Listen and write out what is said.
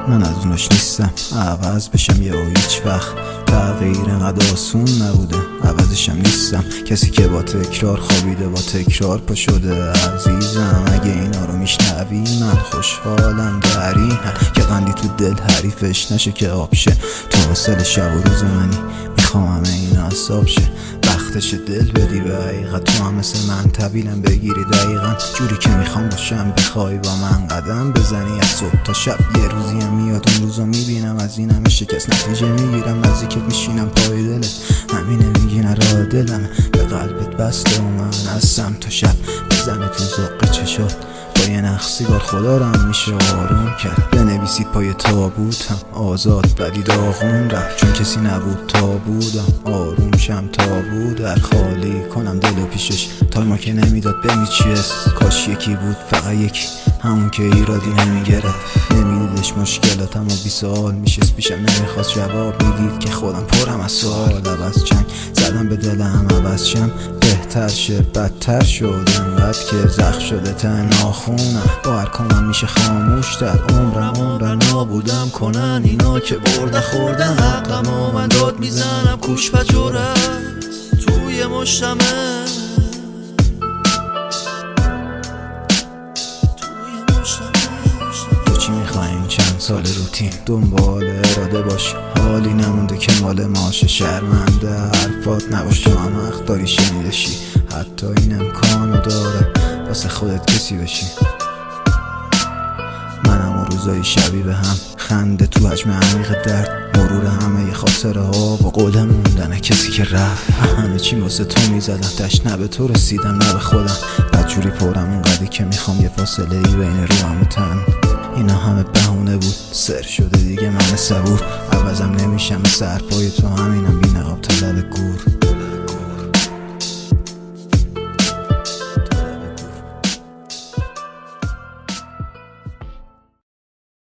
من از اوناش نیستم عوض بشم یه هیچ وقت تغییر انقدر آسون نبوده، عوضشم نیستم. کسی که با تکرار خوابیده با تکرار پا شده. عزیزم اگه اینا رو میشنوی من خوشحالم در این که قندی تو دل حریفش نشه که آب شه. تو حاصل شب و روز منی میخوام همه اینا حساب شه. وقتش دل بدی به حقیقت، تو هم مثل من طبیلم بگیری دقیقا جوری که میخوام باشم. بخوای با من قدم بزنی از صبح تا شب، یه روزی هم میاد اون روزا میبینم از این همه شکست نتیجه میگیرم. نزدیکت میشینم پای دلت، همینه میگی نه راه دلم به قلبت بسته و من هستم تا شب بزنه تو زق چشات. با یه نخ سیگار خدا رو هم میشه آروم کرد. بنویسید پای تابوتم آزاد ولی داغون رفت، چون کسی نبود تا بودم آروم شم تا بود. در خالی کنم دل و پیشش تا ما که نمیداد بمی چیست. کاش یکی بود فقط یکی، همون که ایرادی نمیگرفت نمیدیدش مشکلاتم و بی سوال میشست پیشم نمیخواست جواب میدید که خودم پرم از سوال. عوض چنگ زدم به دلم عوض شم بهتر شه بدتر شد انقدر که زخم شده تن ناخونم. باور کنم میشه خاموش در عمرم نابودم کنن اینا که برده خوردن حقم و من داد میزنم کوش و جرأت توی مشتمه. تو چی میخوای این چند سال روتین دنبال اراده باش، حالی نمونده که مال ماشه. شرمنده حرفات نباش، تو هم حق داری شنیدشی، حتی این امکانو داره واسه خودت کسی بشی. منم و روزای شبیه به هم، خنده تو حجم عمیق درد، مرور همه خاطره ها و قول موندن کسی که رفت. همه چی واسه تو میزدم دشت، نه به تو رسیدم نه به خودم. بدجوری پرم اونقدی که میخوام یه فاصله ای بین روحم و تن. اینا همه بهونه بود سر شده دیگه من صبور. عوضم نمیشم سرپای تو همینم بی نقاب تا لب گور.